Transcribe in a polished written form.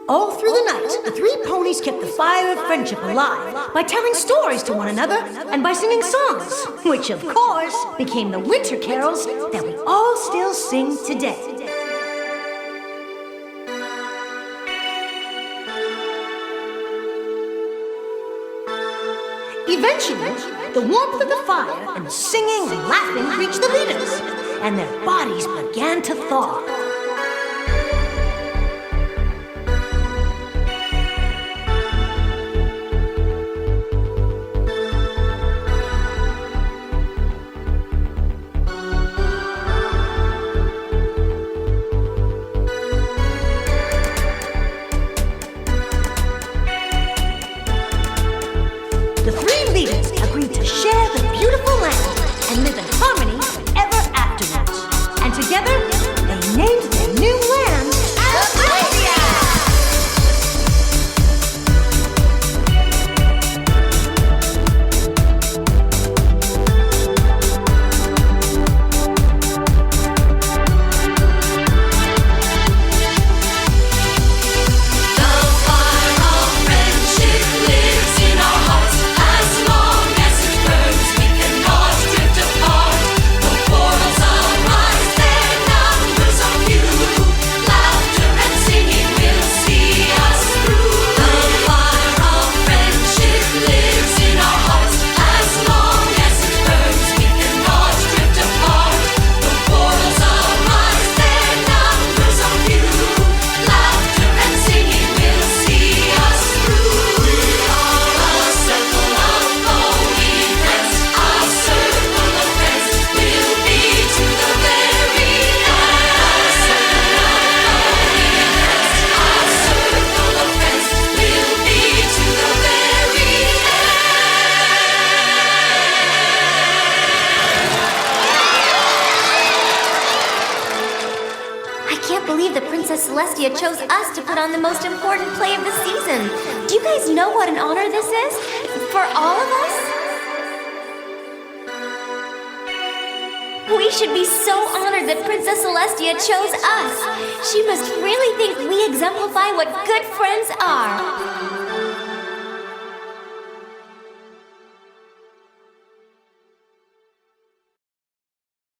All through the night, the three ponies kept the fire of friendship alive by telling stories to one another and by singing songs, which of course became the winter carols that we all still sing today. Eventually, the warmth of the fire and the singing and laughing reached the leaders, and their bodies began to thaw. The three leaders agreed to share the beautiful land and live in harmony forever afterwards. And together, they named their new land Alphonsia! I can't believe that Princess Celestia chose us to put on the most important play of the season. Do you guys know what an honor this is? For all of us? We should be so honored that Princess Celestia chose us. She must really think we exemplify what good friends are.